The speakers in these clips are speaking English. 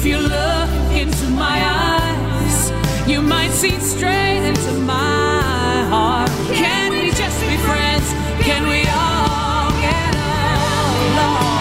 If you look into my eyes, you might see straight into my heart. Can we just be friends? Can we all get along?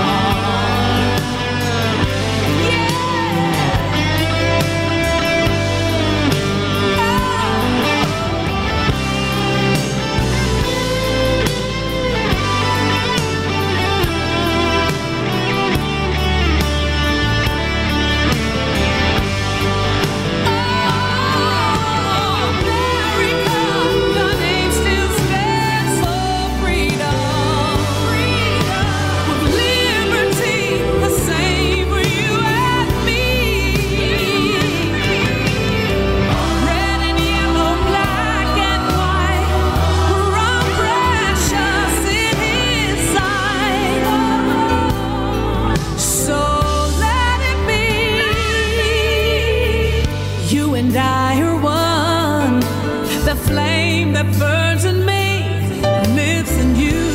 That burns in me lives in you.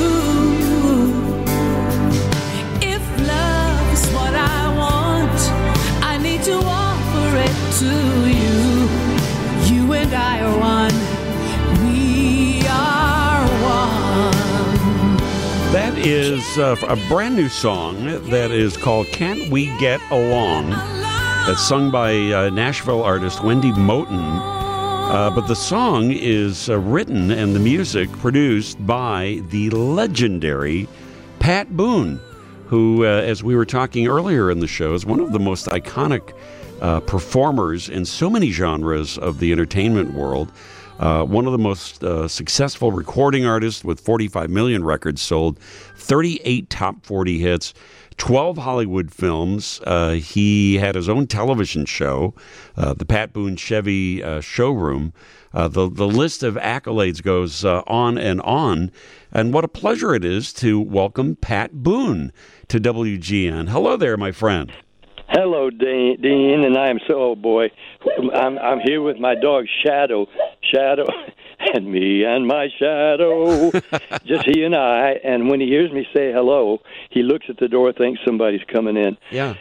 If love is what I want, I need to offer it to you. You and I are one. We are one. That is a brand new song that is called Can't We Get Along. That's sung by Nashville artist Wendy Moten. But the song is written and the music produced by the legendary Pat Boone, who, as we were talking earlier in the show, is one of the most iconic performers in so many genres of the entertainment world. One of the most successful recording artists with 45 million records sold, 38 top 40 hits, 12 Hollywood films. He had his own television show, the Pat Boone Chevy Showroom. The list of accolades goes on and on. And what a pleasure it is to welcome Pat Boone to WGN. Hello there, my friend. Hello, Dean, and I am so, oh boy, I'm here with my dog Shadow, and me and my Shadow, just he and I. And when he hears me say hello, he looks at the door, thinks somebody's coming in. Yeah.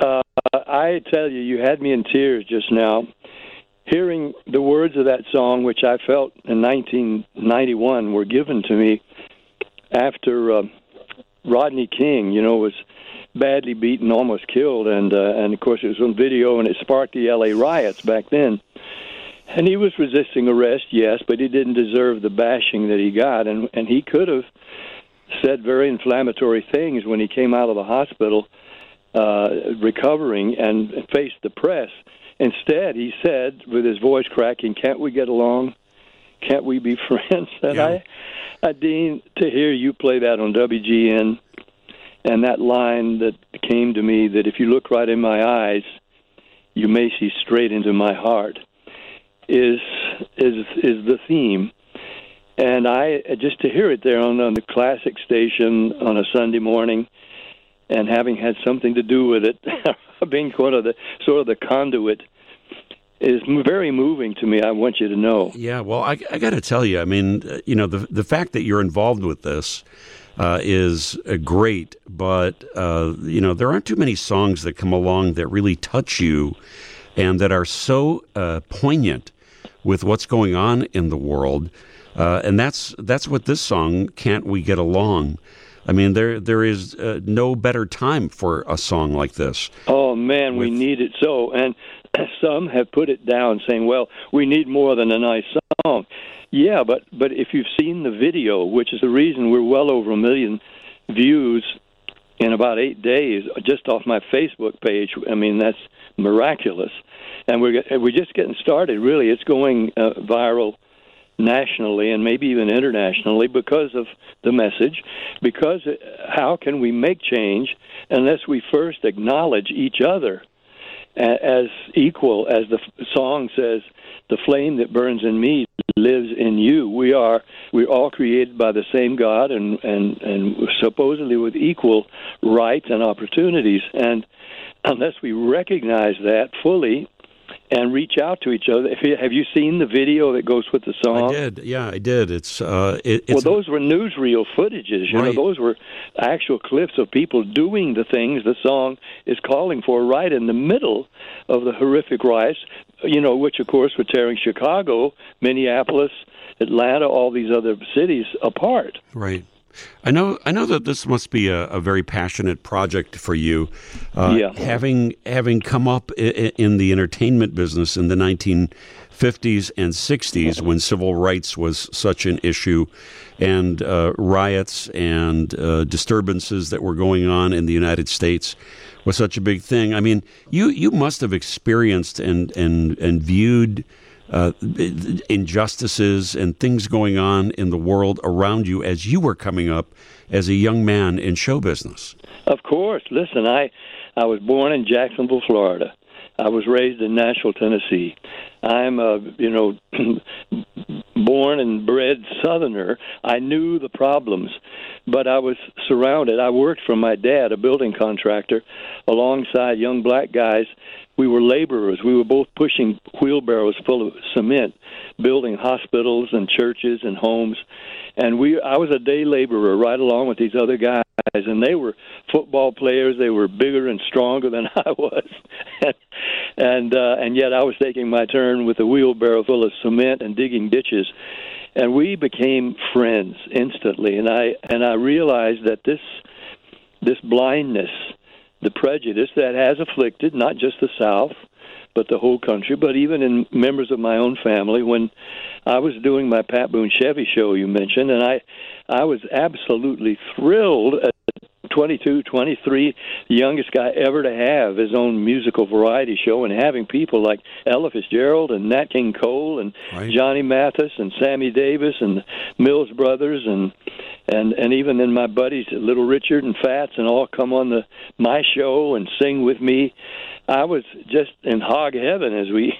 I tell you, you had me in tears just now, hearing the words of that song, which I felt in 1991 were given to me after Rodney King, was badly beaten, almost killed, and of course it was on video, and it sparked the L.A. riots back then. And he was resisting arrest, yes, but he didn't deserve the bashing that he got, and he could have said very inflammatory things when he came out of the hospital recovering and faced the press. Instead, he said, with his voice cracking, "Can't we get along? Can't we be friends?" And yeah. I, Dean, to hear you play that on WGN, and that line that came to me, that if you look right in my eyes, you may see straight into my heart, is the theme. And I just to hear it there on the classic station on a Sunday morning, and having had something to do with it, being sort of the conduit, is very moving to me. I want you to know. Yeah, well, I got to tell you, I mean, the fact that you're involved with this is great, but there aren't too many songs that come along that really touch you and that are so poignant with what's going on in the world, and that's what this song, "Can't We Get Along." I mean, there is no better time for a song like this. Oh man, we need it so, and some have put it down, saying, "Well, we need more than a nice song." Yeah, but if you've seen the video, which is the reason we're well over 1 million views in about 8 days, just off my Facebook page, I mean, that's miraculous. And we're just getting started, really. It's going viral nationally and maybe even internationally because of the message, because how can we make change unless we first acknowledge each other as equal, as the song says, "The flame that burns in me lives in you." We're all created by the same God and supposedly with equal rights and opportunities. And unless we recognize that fully and reach out to each other. Have you seen the video that goes with the song? I did. Yeah, I did. It's well, those were newsreel footages. You know, those were actual clips of people doing the things the song is calling for, right in the middle of the horrific riots. You know, which of course were tearing Chicago, Minneapolis, Atlanta, all these other cities apart. Right. I know that this must be a very passionate project for you. Having come up in the entertainment business in the 1950s and 60s, when civil rights was such an issue, and riots and disturbances that were going on in the United States was such a big thing. I mean, you must have experienced and viewed injustices and things going on in the world around you as you were coming up as a young man in show business. Of course. Listen, I was born in Jacksonville, Florida. I was raised in Nashville, Tennessee. I'm born and bred Southerner. I knew the problems, but I was surrounded. I worked for my dad, a building contractor, alongside young black guys. We were laborers. We were both pushing wheelbarrows full of cement, building hospitals and churches and homes. And I was a day laborer right along with these other guys, and they were football players. They were bigger and stronger than I was. And yet I was taking my turn with a wheelbarrow full of cement and digging ditches. And we became friends instantly. And I realized that this blindness, the prejudice that has afflicted not just the South, but the whole country, but even in members of my own family. When I was doing my Pat Boone Chevy show you mentioned, and I was absolutely thrilled at 22, 23, the youngest guy ever to have his own musical variety show, and having people like Ella Fitzgerald and Nat King Cole and Johnny Mathis and Sammy Davis and the Mills Brothers and even then my buddies Little Richard and Fats and all come on my show and sing with me. I was just in hog heaven, as we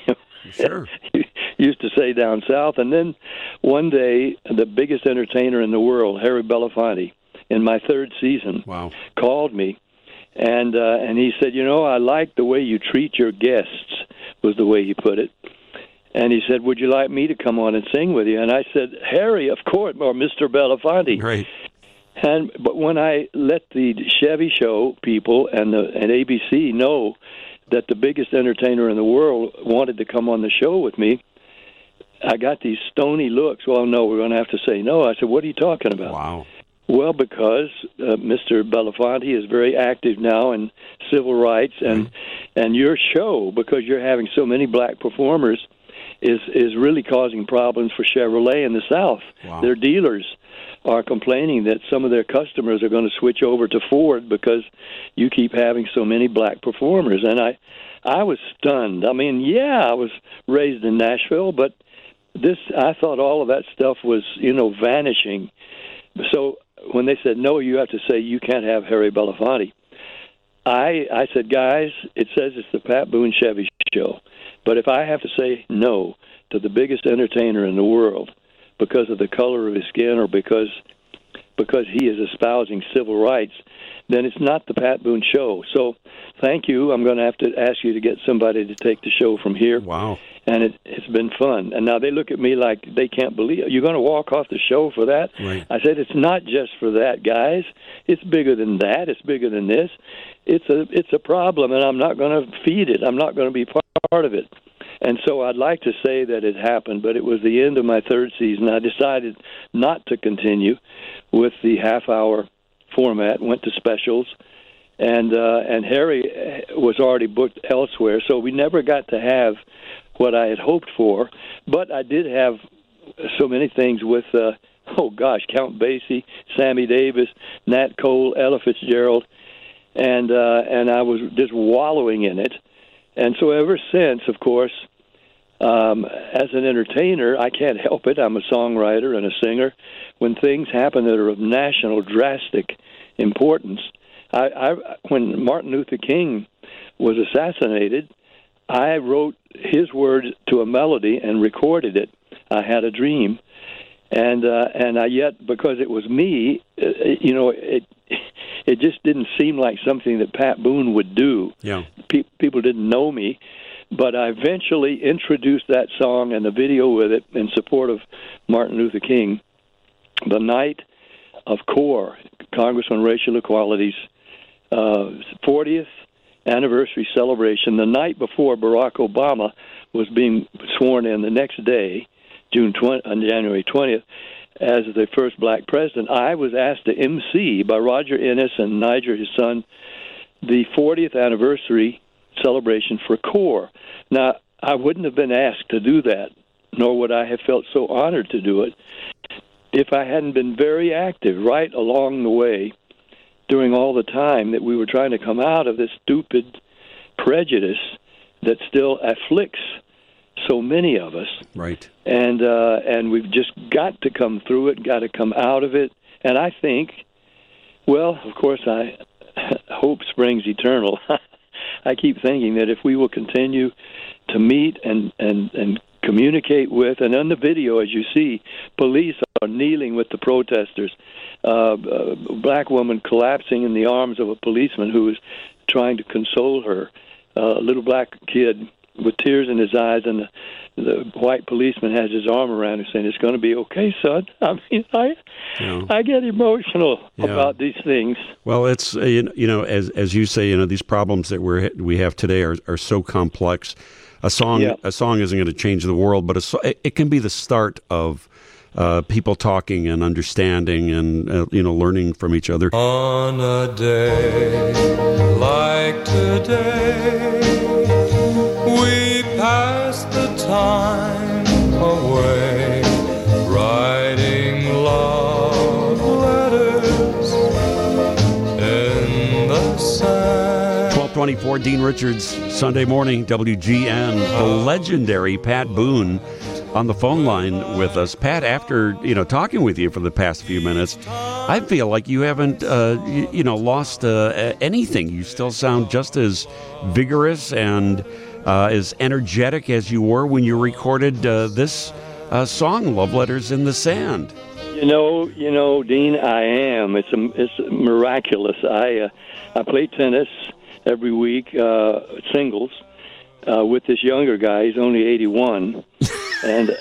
used to say down south. And then one day, the biggest entertainer in the world, Harry Belafonte, in my third season, called me, and he said, you know, I like the way you treat your guests, was the way he put it. And he said, would you like me to come on and sing with you? And I said, Harry, of course, or Mr. Belafonte. Right. But when I let the Chevy Show people and ABC know that the biggest entertainer in the world wanted to come on the show with me, I got these stony looks. Well, no, we're going to have to say no. I said, what are you talking about? Wow. Well, because Mr. Belafonte is very active now in civil rights, and your show, because you're having so many black performers, is really causing problems for Chevrolet in the South. Wow. Their dealers are complaining that some of their customers are going to switch over to Ford because you keep having so many black performers. And I was stunned. I mean, I was raised in Nashville, but I thought all of that stuff was, vanishing. So when they said, no, you have to say you can't have Harry Belafonte, I said, guys, it says it's the Pat Boone Chevy Show. But if I have to say no to the biggest entertainer in the world because of the color of his skin or because he is espousing civil rights, then it's not the Pat Boone Show. So thank you. I'm going to have to ask you to get somebody to take the show from here. Wow. And it's been fun. And now they look at me like they can't believe it. You're going to walk off the show for that? Right. I said, it's not just for that, guys. It's bigger than that. It's bigger than this. It's a problem, and I'm not going to feed it. I'm not going to be part of it. And so I'd like to say that it happened, but it was the end of my third season. I decided not to continue with the half-hour format, went to specials, and Harry was already booked elsewhere, so we never got to have what I had hoped for. But I did have so many things with, Count Basie, Sammy Davis, Nat Cole, Ella Fitzgerald, and I was just wallowing in it. And so ever since, of course, as an entertainer, I can't help it. I'm a songwriter and a singer. When things happen that are of national, drastic importance, when Martin Luther King was assassinated, I wrote his words to a melody and recorded it. I had a dream, and yet because it was me, it just didn't seem like something that Pat Boone would do. Yeah, people didn't know me, But I eventually introduced that song and the video with it in support of Martin Luther King, the night of CORE, Congress on Racial Equality's 40th anniversary celebration, the night before Barack Obama was being sworn in the next day, January 20th, as the first black president. I was asked to MC by Roger Ennis and Niger, his son, the 40th anniversary celebration for CORE. Now, I wouldn't have been asked to do that, nor would I have felt so honored to do it, if I hadn't been very active right along the way during all the time that we were trying to come out of this stupid prejudice that still afflicts so many of us. Right. And we've just got to come through it, got to come out of it. And I think, well, of course, hope springs eternal. I keep thinking that if we will continue to meet and communicate with, and on the video, as you see, police are kneeling with the protesters, a black woman collapsing in the arms of a policeman who is trying to console her, a little black kid with tears in his eyes, and the white policeman has his arm around him saying, "It's going to be okay, son." I mean, I get emotional about these things. Well, it's as you say, these problems that we have today are so complex. A song isn't going to change the world, but it can be the start of people talking and understanding and learning from each other. On a day like today, we pass the time away, writing love letters in the sand. 1224 Dean Richards, Sunday morning, WGN. The legendary Pat Boone on the phone line with us. Pat, after talking with you for the past few minutes, I feel like you haven't lost anything. You still sound just as vigorous and as energetic as you were when you recorded this song, "Love Letters in the Sand." You know, Dean, I am. It's miraculous. I play tennis every week, singles, with this younger guy. He's only 81, and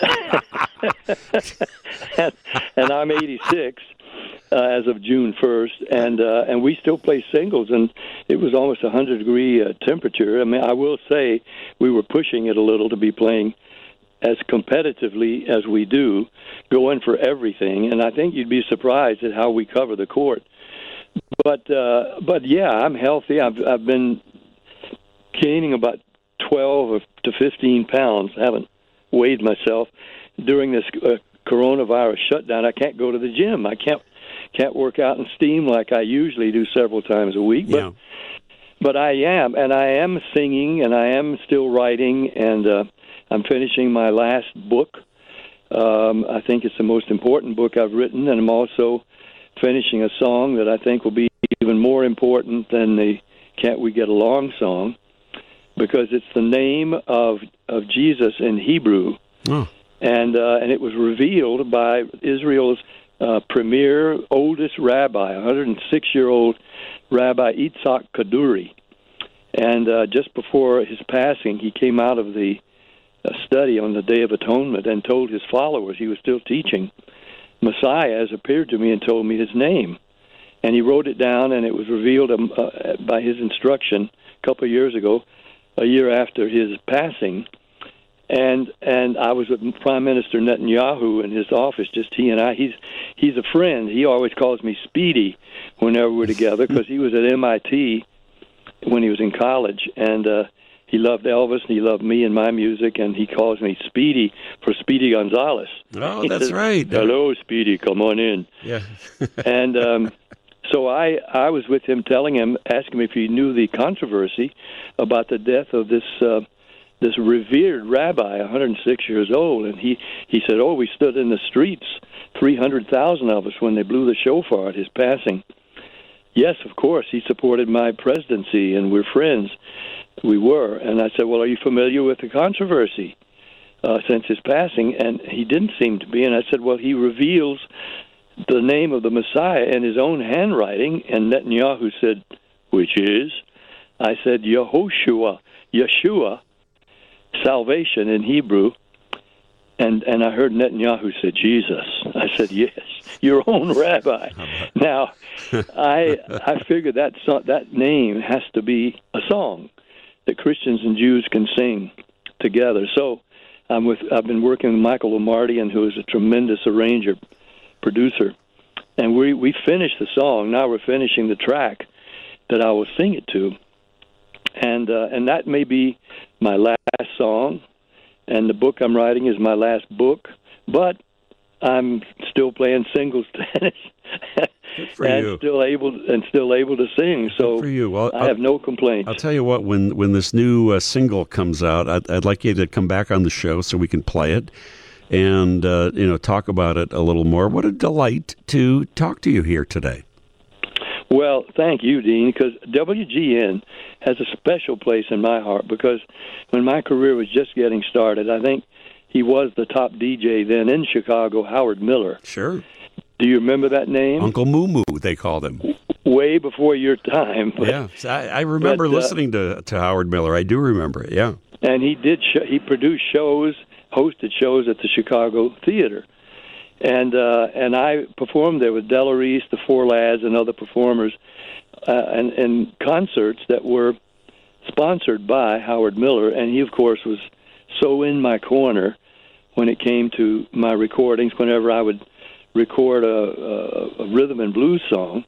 and I'm 86 as of June 1st, and we still play singles, and it was almost 100-degree temperature. I mean, I will say we were pushing it a little to be playing as competitively as we do, going for everything, and I think you'd be surprised at how we cover the court. But yeah, I'm healthy. I've been gaining about 12 to 15 pounds. I haven't weighed myself during this coronavirus shutdown. I can't go to the gym. I can't work out and steam like I usually do several times a week. But I am singing, and I am still writing, and I'm finishing my last book. I think it's the most important book I've written, and I'm also finishing a song that I think will be even more important than the "Can't We Get Along" song, because it's the name of Jesus in Hebrew. Oh. And it was revealed by Israel's premier, oldest rabbi, 106-year-old Rabbi Yitzhak Kaduri. And just before his passing, he came out of the study on the Day of Atonement and told his followers, he was still teaching, Messiah has appeared to me and told me his name. And he wrote it down, and it was revealed by his instruction a couple of years ago, a year after his passing. And I was with Prime Minister Netanyahu in his office, just he and I. He's a friend. He always calls me Speedy whenever we're together, because he was at MIT when he was in college, and he loved Elvis, and he loved me and my music, and he calls me Speedy for Speedy Gonzalez. Oh, that's says, right. "Hello, Speedy, come on in." Yeah. And so I was with him, asking him if he knew the controversy about the death of this revered rabbi, 106 years old, and he said, "Oh, we stood in the streets, 300,000 of us, when they blew the shofar at his passing." Yes, of course, he supported my presidency, and we're friends. We were. And I said, "Well, are you familiar with the controversy since his passing?" And he didn't seem to be. And I said, "Well, he reveals the name of the Messiah in his own handwriting." And Netanyahu said, "Which is?" I said, Yeshua. salvation in Hebrew. And I heard Netanyahu say, Jesus. I said, yes, your own rabbi. Now, I figured that name has to be a song that Christians and Jews can sing together. So I've been working with Michael Lomardian, who is a tremendous arranger, producer. And we finished the song. Now we're finishing the track that I will sing it to. And that may be my last song. And the book I'm writing is my last book, but I'm still playing singles tennis and still able to sing. So good for you. Well, I have no complaints. I'll tell you what, when this new single comes out, I'd like you to come back on the show so we can play it and talk about it a little more. What a delight to talk to you here today. Well, thank you, Dean, because WGN has a special place in my heart because when my career was just getting started, I think he was the top DJ then in Chicago, Howard Miller. Sure. Do you remember that name? Uncle Moo Moo, they called him. Way before your time. Yeah, I remember listening to Howard Miller. I do remember it, yeah. And he produced shows, hosted shows at the Chicago Theater. And I performed there with Della Reese, the Four Lads, and other performers, and concerts that were sponsored by Howard Miller. And he, of course, was so in my corner when it came to my recordings. Whenever I would record a rhythm and blues song,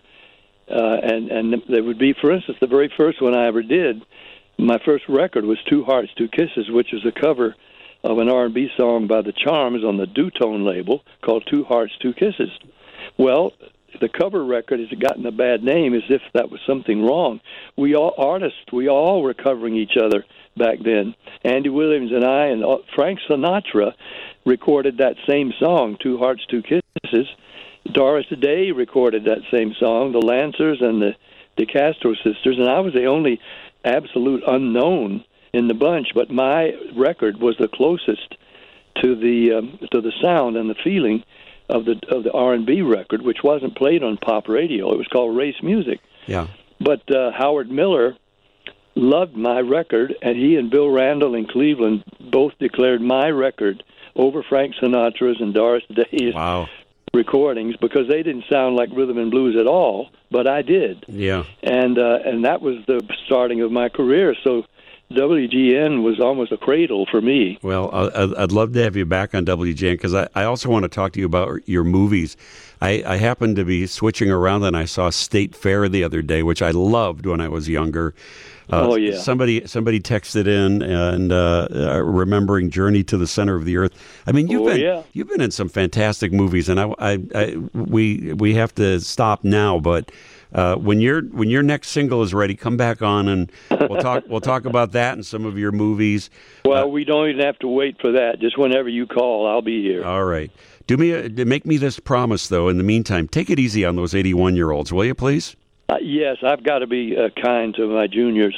and there would be, for instance, the very first one I ever did. My first record was Two Hearts, Two Kisses, which was a cover of an R&B song by the Charms on the Dutone label called Two Hearts, Two Kisses. Well, the cover record has gotten a bad name as if that was something wrong. We all were covering each other back then. Andy Williams and I and Frank Sinatra recorded that same song, Two Hearts, Two Kisses. Doris Day recorded that same song, the Lancers and the DeCastro sisters, and I was the only absolute unknown in the bunch, but my record was the closest to the sound and the feeling of the R&B record, which wasn't played on pop radio. It was called race music. Yeah. But Howard Miller loved my record, and he and Bill Randall in Cleveland both declared my record over Frank Sinatra's and Doris Day's recordings because they didn't sound like rhythm and blues at all, but I did. Yeah. And that was the starting of my career. So WGN was almost a cradle for me. Well, I'd love to have you back on WGN because I also want to talk to you about your movies. I happened to be switching around and I saw State Fair the other day, which I loved when I was younger. Oh, yeah. Somebody texted in and remembering Journey to the Center of the Earth. I mean, you've been in some fantastic movies, and we have to stop now, but when your next single is ready, come back on and we'll talk about that and some of your movies. Well, we don't even have to wait for that. Just whenever you call, I'll be here. All right. Make me this promise though. In the meantime, take it easy on those 81-year-olds, will you, please? Yes, I've got to be kind to my juniors.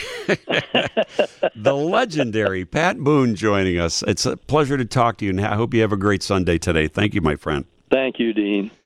The legendary Pat Boone joining us. It's a pleasure to talk to you, and I hope you have a great Sunday today. Thank you, my friend. Thank you, Dean.